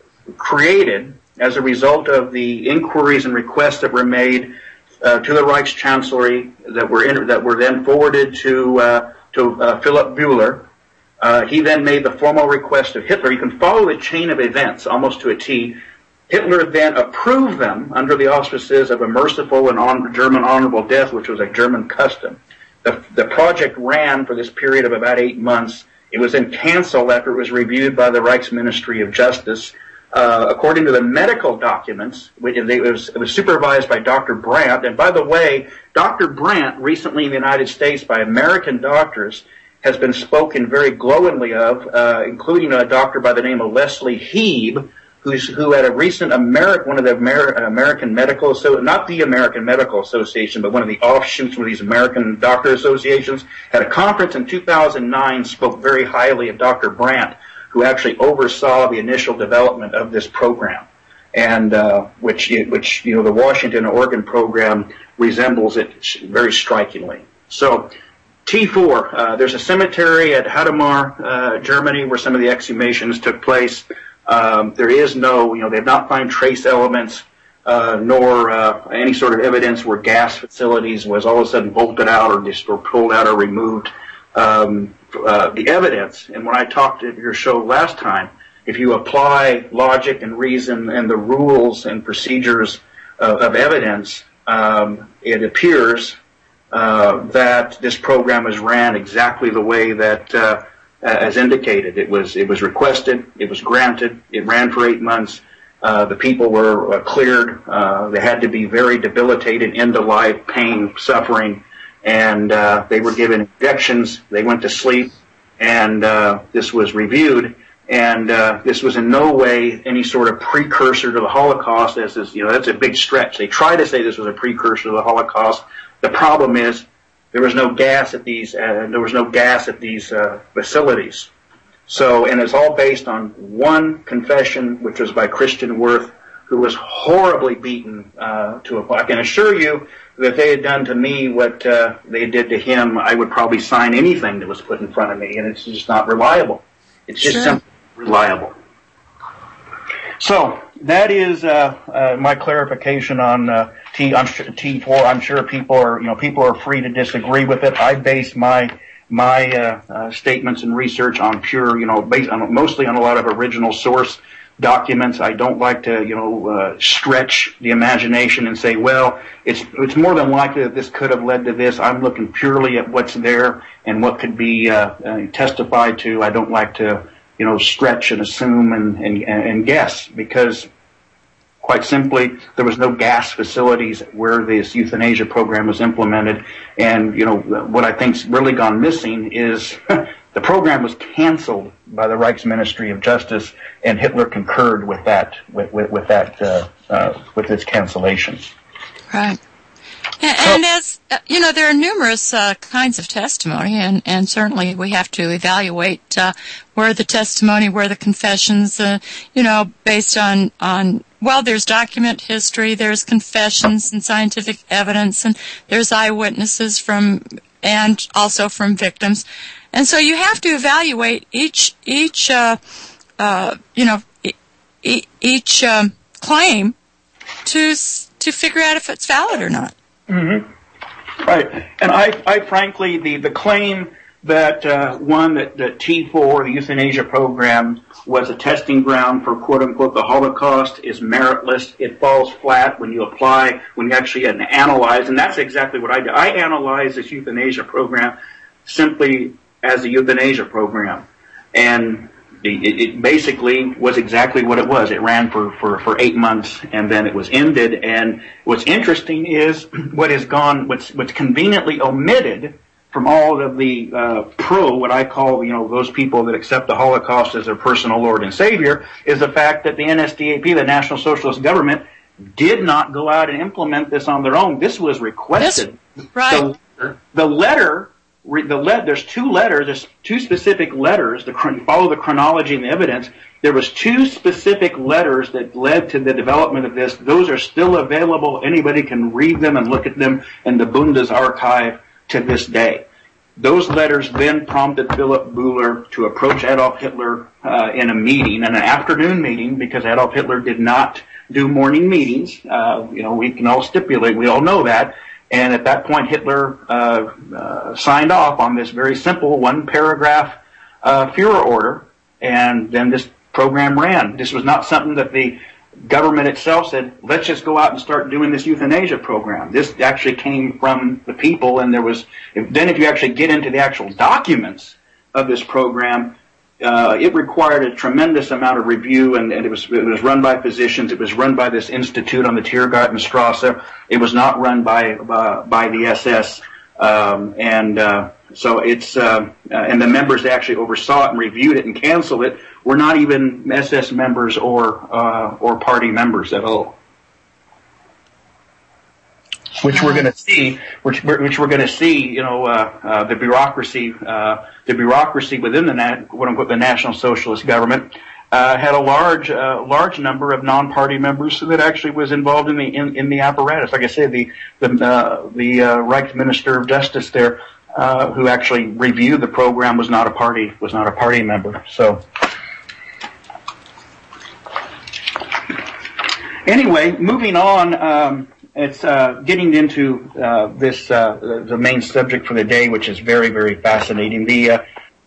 created as a result of the inquiries and requests that were made uh, to the Reichschancellery that were in, that were then forwarded to uh, to uh, Philip Buhler. Uh, he then made the formal request of Hitler. You can follow the chain of events almost to a T. Hitler then approved them under the auspices of a merciful and on, German honorable death, which was a German custom. The, the project ran for this period of about eight months. It was then canceled after it was reviewed by the Reichs Ministry of Justice. Uh, according to the medical documents, which it was, it was supervised by Doctor Brandt. And by the way, Doctor Brandt, recently in the United States by American doctors, has been spoken very glowingly of, uh, including a doctor by the name of Leslie Heeb, who's, who at a recent Ameri- one of the Amer- American Medical, Association, not the American Medical Association, but one of the offshoots of these American doctor associations, at a conference in two thousand nine spoke very highly of Doctor Brandt, who actually oversaw the initial development of this program, and uh, which, which you know, the Washington Oregon program resembles it very strikingly. So, T four, uh, there's a cemetery at Hadamar, uh, Germany, where some of the exhumations took place. Um, there is no, you know, they have not found trace elements, uh, nor uh, any sort of evidence where gas facilities was all of a sudden bolted out or just or pulled out or removed. Um, uh, the evidence, and when I talked at your show last time, if you apply logic and reason and the rules and procedures of, of evidence, um, it appears uh, that this program was ran exactly the way that, uh, as indicated. It was it was requested, it was granted, it ran for eight months. Uh, the people were uh, cleared. Uh, they had to be very debilitated, end of life, pain, suffering. And uh, they were given injections. They went to sleep, and uh, this was reviewed. And uh, this was in no way any sort of precursor to the Holocaust. As is, you know, that's a big stretch. They try to say this was a precursor to the Holocaust. The problem is there was no gas at these. Uh, there was no gas at these uh, facilities. So, and it's all based on one confession, which was by Christian Worth, who was horribly beaten uh, to a point. I can assure you that if they had done to me what uh, they did to him, I would probably sign anything that was put in front of me, and it's just not reliable. It's just sure. simply reliable. So that is uh, uh, my clarification on uh, T on T four. I'm sure people are, you know, people are free to disagree with it. I base my my uh, uh, statements and research on pure, you know, based on mostly on a lot of original source documents. I don't like to, you know, uh, stretch the imagination and say, well, it's it's more than likely that this could have led to this. I'm looking purely at what's there and what could be uh, uh, testified to. I don't like to, you know, stretch and assume and, and, and guess, because quite simply, there was no gas facilities where this euthanasia program was implemented. And, you know, what I think's really gone missing is the program was canceled by the Reichs Ministry of Justice, and Hitler concurred with that, with, with, with that, uh, uh, with its cancellation. Right. And, and as, uh, you know, there are numerous uh, kinds of testimony, and, and certainly we have to evaluate uh, where the testimony, where the confessions, uh, you know, based on, on, well, there's document history, there's confessions and scientific evidence, and there's eyewitnesses from, and also from victims. And so you have to evaluate each, each, uh, uh, you know, e- each um, claim to, to figure out if it's valid or not. Mm-hmm. Right. And I, I frankly, the, the claim that uh, one that, that T four, the euthanasia program, was a testing ground for quote unquote the Holocaust, is meritless. It falls flat when you apply, when you actually analyze, and that's exactly what I do. I analyze this euthanasia program simply as a euthanasia program, and it, it basically was exactly what it was. It ran for, for, for eight months, and then it was ended. And what's interesting is what has gone, what's, what's conveniently omitted from all of the uh, pro, what I call, you know, those people that accept the Holocaust as their personal Lord and Savior, is the fact that the N S D A P, the National Socialist Government, did not go out and implement this on their own. This was requested. This, right. The, the letter, the le- there's two letters, there's two specific letters, to follow the chronology and the evidence. There was two specific letters that led to the development of this. Those are still available. Anybody can read them and look at them in the Bundesarchiv to this day. Those letters then prompted Philip Buhler to approach Adolf Hitler uh, in a meeting, in an afternoon meeting, because Adolf Hitler did not do morning meetings. Uh, you know, we can all stipulate, we all know that. And at that point, Hitler uh, uh, signed off on this very simple one-paragraph uh, Führer order, and then this program ran. This was not something that the government itself said, let's just go out and start doing this euthanasia program. This actually came from the people, and there was, if, then if you actually get into the actual documents of this program, uh, it required a tremendous amount of review, and, and it was it was run by physicians. It was run by this institute on the Tiergartenstrasse. It was not run by uh, by the S S, um, and uh, so it's uh, uh, and the members that actually oversaw it and reviewed it and canceled it were not even S S members or uh, or party members at all. Which we're going to see, which, which we're going to see, you know, uh, uh, the bureaucracy, uh, the bureaucracy within the nat- quote unquote the National Socialist Government uh, had a large, uh, large number of non-party members that actually was involved in the in, in the apparatus. Like I said, the the uh, the uh, Reich Minister of Justice there, uh, who actually reviewed the program, was not a party was not a party member. So. Anyway, moving on. Um, It's uh, getting into uh, this uh, the main subject for the day, which is very, very fascinating. The uh,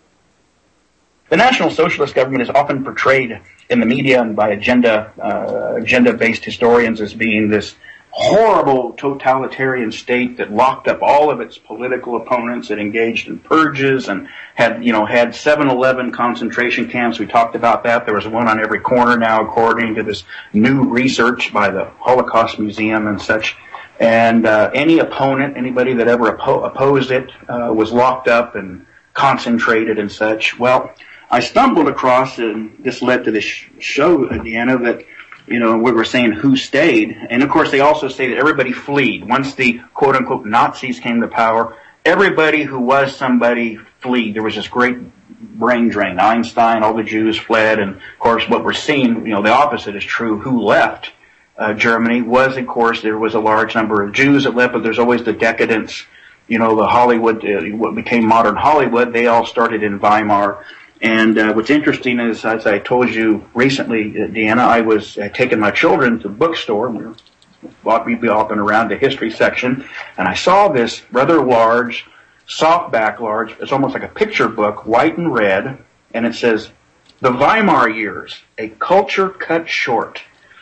the National Socialist Government is often portrayed in the media and by agenda uh, agenda-based historians as being this horrible totalitarian state that locked up all of its political opponents, that engaged in purges and had, you know, had seven eleven concentration camps. We talked about that. There was one on every corner now, according to this new research by the Holocaust Museum and such. And uh, any opponent, anybody that ever oppo- opposed it, uh, was locked up and concentrated and such. Well, I stumbled across, and this led to this sh- show, Deanna, that you know, we were saying who stayed. And of course, they also say that everybody fled. Once the quote unquote Nazis came to power, everybody who was somebody fled. There was this great brain drain. Einstein, all the Jews fled. And of course, what we're seeing, you know, the opposite is true. Who left uh, Germany was, of course, there was a large number of Jews that left, but there's always the decadence, you know, the Hollywood, uh, what became modern Hollywood. They all started in Weimar. And uh, what's interesting is, as I told you recently, uh, Deanna, I was uh, taking my children to the bookstore. We were we'd be hopping around the history section, and I saw this rather large, softback large, it's almost like a picture book, white and red, and it says, The Weimar Years, A Culture Cut Short,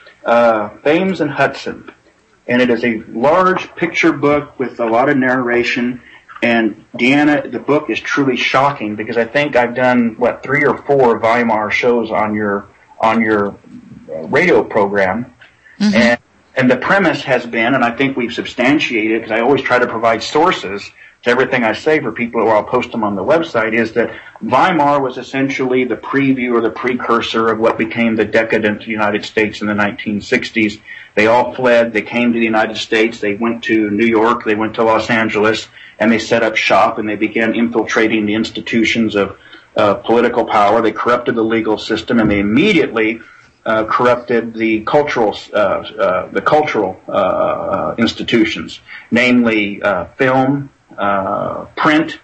uh, Thames and Hudson. And it is a large picture book with a lot of narration. And Deanna, the book is truly shocking because I think I've done what three or four Weimar shows on your on your radio program, mm-hmm. and and the premise has been, and I think we've substantiated because I always try to provide sources to everything I say for people, or I'll post them on the website, is that Weimar was essentially the preview or the precursor of what became the decadent United States in the nineteen sixties. They all fled. They came to the United States. They went to New York. They went to Los Angeles. And they set up shop, and they began infiltrating the institutions of uh, political power. They corrupted the legal system, and they immediately uh, corrupted the cultural uh, uh, the cultural uh, uh, institutions, namely uh, film, uh, print,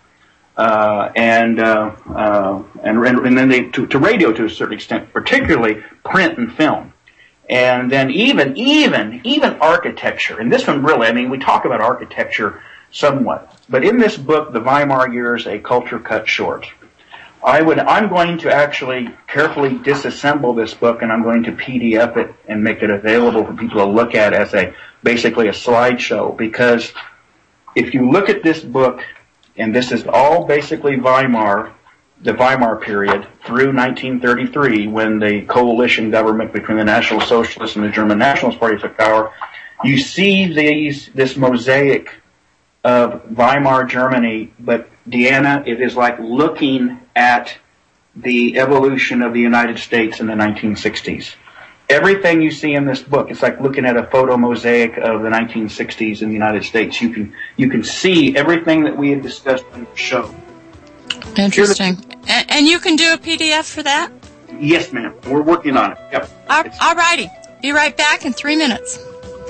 uh, and, uh, uh, and and then they to, to radio to a certain extent, particularly print and film. And then even even even architecture. And this one really, I mean, we talk about architecture somewhat. But in this book, The Weimar Years, A Culture Cut Short, I would, I'm going to actually carefully disassemble this book, and I'm going to P D F it and make it available for people to look at as a basically a slideshow. Because if you look at this book, and this is all basically Weimar, the Weimar period through nineteen thirty-three, when the coalition government between the National Socialists and the German Nationalist Party took power, you see these this mosaic of Weimar Germany. But Deanna, it is like looking at the evolution of the United States in the nineteen sixties. Everything you see in this book, it's like looking at a photo mosaic of the nineteen sixties in the United States. You can you can see everything that we had discussed in the show. Interesting. And, and you can do a P D F for that? Yes, ma'am. We're working on it. Yep. All, all righty. Be right back in three minutes.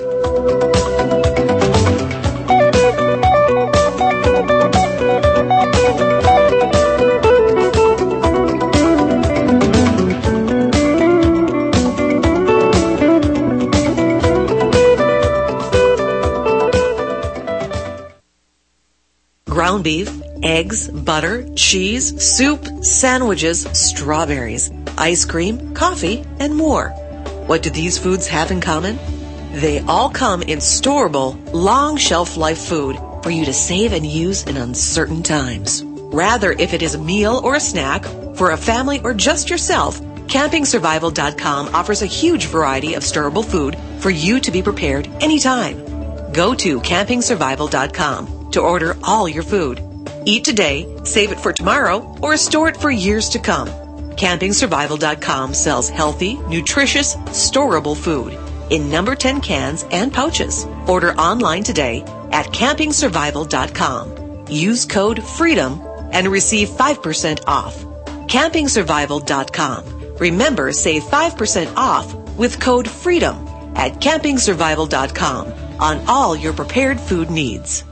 Ground beef, eggs, butter, cheese, soup, sandwiches, strawberries, ice cream, coffee, and more. What do these foods have in common? They all come in storable, long shelf life food for you to save and use in uncertain times. Rather, if it is a meal or a snack, for a family or just yourself, Camping Survival dot com offers a huge variety of storable food for you to be prepared anytime. Go to Camping Survival dot com to order all your food. Eat today, save it for tomorrow, or store it for years to come. Camping Survival dot com sells healthy, nutritious, storable food in number ten cans and pouches. Order online today at Camping Survival dot com. Use code FREEDOM and receive five percent off. Camping Survival dot com. Remember, save five percent off with code FREEDOM at Camping Survival dot com on all your prepared food needs.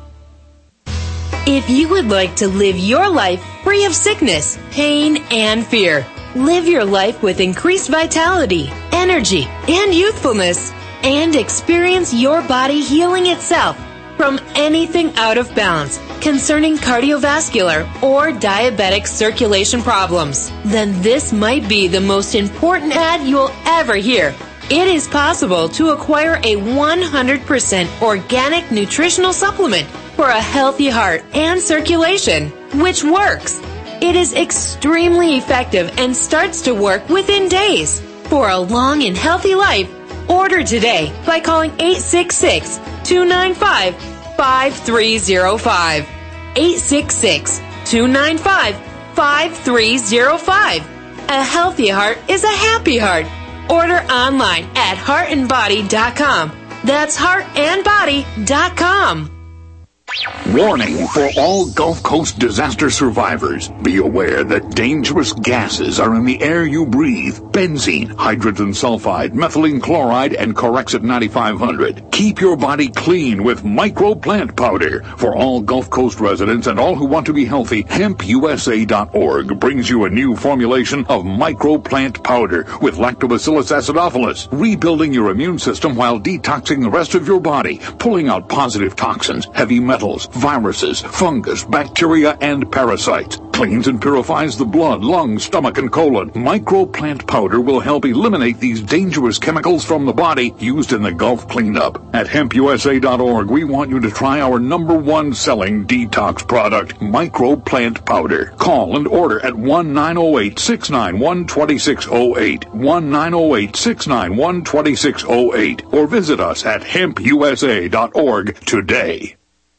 If you would like to live your life free of sickness, pain, and fear, live your life with increased vitality, energy, and youthfulness, and experience your body healing itself from anything out of balance concerning cardiovascular or diabetic circulation problems, then this might be the most important ad you'll ever hear. It is possible to acquire a one hundred percent organic nutritional supplement for a healthy heart and circulation, which works. It is extremely effective and starts to work within days. For a long and healthy life, order today by calling eight six six, two nine five, five three zero five. eight six six, two nine five, five three zero five. A healthy heart is a happy heart. Order online at heart and body dot com. That's heart and body dot com. Warning for all Gulf Coast disaster survivors. Be aware that dangerous gases are in the air you breathe. Benzene, hydrogen sulfide, methylene chloride, and Corexit ninety-five hundred. Keep your body clean with Micro Plant Powder. For all Gulf Coast residents and all who want to be healthy, hemp U S A dot org brings you a new formulation of Micro Plant Powder with Lactobacillus acidophilus, rebuilding your immune system while detoxing the rest of your body, pulling out positive toxins, heavy metals, viruses, fungus, bacteria, and parasites. Cleans and purifies the blood, lungs, stomach, and colon. Micro Plant Powder will help eliminate these dangerous chemicals from the body used in the Gulf cleanup. At hemp U S A dot org, we want you to try our number one selling detox product, Micro Plant Powder. Call and order at one nine zero eight, six nine one, two six zero eight, one nine zero eight, six nine one, two six zero eight, or visit us at hemp U S A dot org today.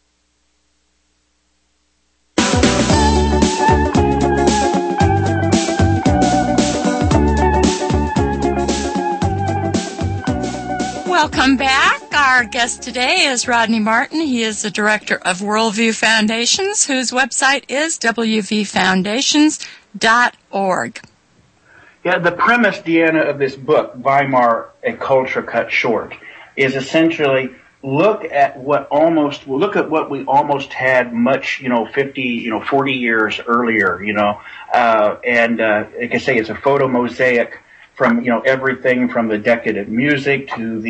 Welcome back. Our guest today is Rodney Martin. He is the director of Worldview Foundations, whose website is w v foundations dot org. Yeah, the premise, Deanna, of this book, Weimar, A Culture Cut Short, is essentially look at what almost, look at what we almost had much, you know, fifty, you know, forty years earlier, you know, uh, and, uh, like I say, it's a photo mosaic from, you know, everything from the decadent music to the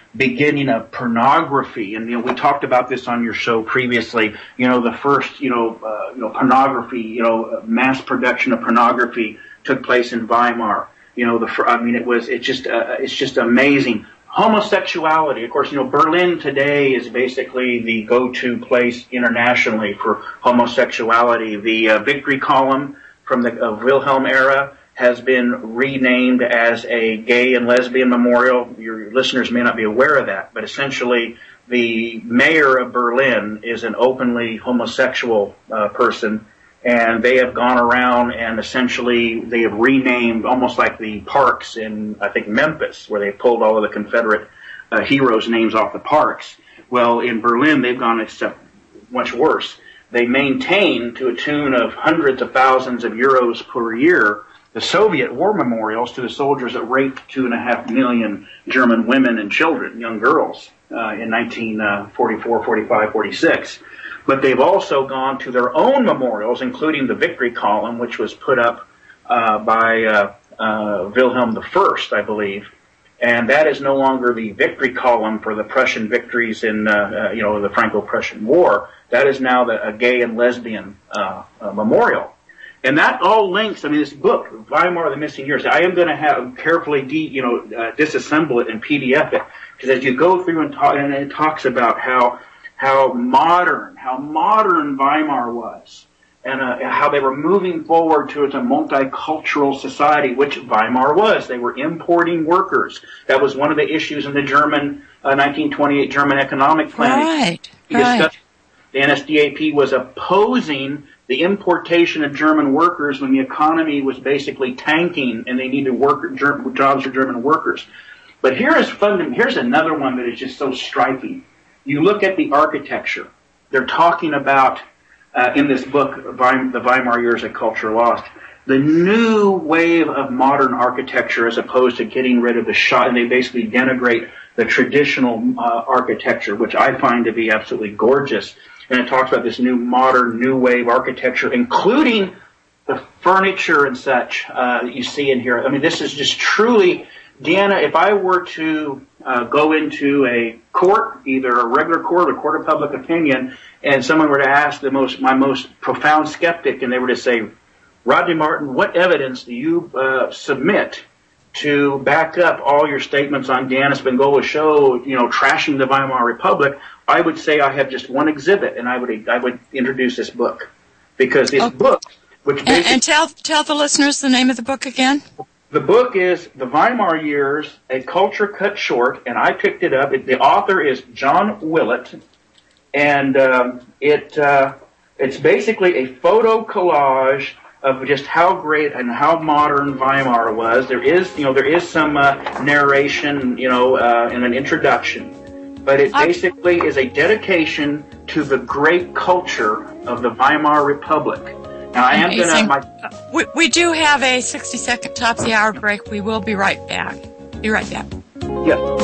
beginning of pornography. And, you know, we talked about this on your show previously. You know, the first, you know, uh, you know, pornography, you know, mass production of pornography took place in Weimar. You know, the, I mean, it was, it's just, uh, it's just amazing. Homosexuality, of course, you know, Berlin today is basically the go-to place internationally for homosexuality. The uh, Victory Column from the uh, Wilhelm era has been renamed as a gay and lesbian memorial. Your listeners may not be aware of that, but essentially the mayor of Berlin is an openly homosexual uh, person, and they have gone around and essentially they have renamed almost like the parks in, I think, Memphis, where they pulled all of the Confederate uh, heroes' names off the parks. Well, in Berlin, they've gone a step much worse. They maintain, to a tune of hundreds of thousands of euros per year, the Soviet war memorials to the soldiers that raped two and a half million German women and children, young girls, uh, in nineteen forty-four, forty-five, forty-six. But they've also gone to their own memorials, including the Victory Column, which was put up uh, by uh, uh, Wilhelm the First, I believe. And that is no longer the Victory Column for the Prussian victories in, uh, uh, you know, the Franco-Prussian War. That is now the, a gay and lesbian uh, uh, memorial. And that all links, I mean, this book, Weimar, the Missing Years, I am going to have carefully, de, you know, uh, disassemble it and P D F it. Because as you go through and, talk, and it talks about how how modern, how modern Weimar was, and uh, how they were moving forward towards a multicultural society, which Weimar was. They were importing workers. That was one of the issues in the German, uh, nineteen twenty-eight German economic planning. Right, right. The N S D A P was opposing the importation of German workers when the economy was basically tanking and they needed work, German, jobs for German workers. But here is fun, here's another one that is just so striking. You look at the architecture. They're talking about, uh, in this book, The Weimar Years, A Culture Lost, the new wave of modern architecture as opposed to getting rid of the shot, and they basically denigrate the traditional uh, architecture, which I find to be absolutely gorgeous. And it talks about this new modern, new wave architecture, including the furniture and such uh, that you see in here. I mean, this is just truly, Deanna, if I were to uh, go into a court, either a regular court or court of public opinion, and someone were to ask the most, my most profound skeptic, and they were to say, Rodney Martin, what evidence do you uh, submit to back up all your statements on Deanna Spingola's show, you know, trashing the Weimar Republic? I would say I have just one exhibit, and I would I would introduce this book, because this oh. book, which and, and tell tell the listeners the name of the book again. The book is The Weimar Years, A Culture Cut Short, and I picked it up. It, the author is John Willett, and um, it uh, it's basically a photo collage of just how great and how modern Weimar was. There is, you know, there is some uh, narration, you know, uh, in an introduction, but it basically is a dedication to the great culture of the Weimar Republic. Now, I am going to... My... We, we do have a sixty-second top of the hour break. We will be right back. Be right back. Yes.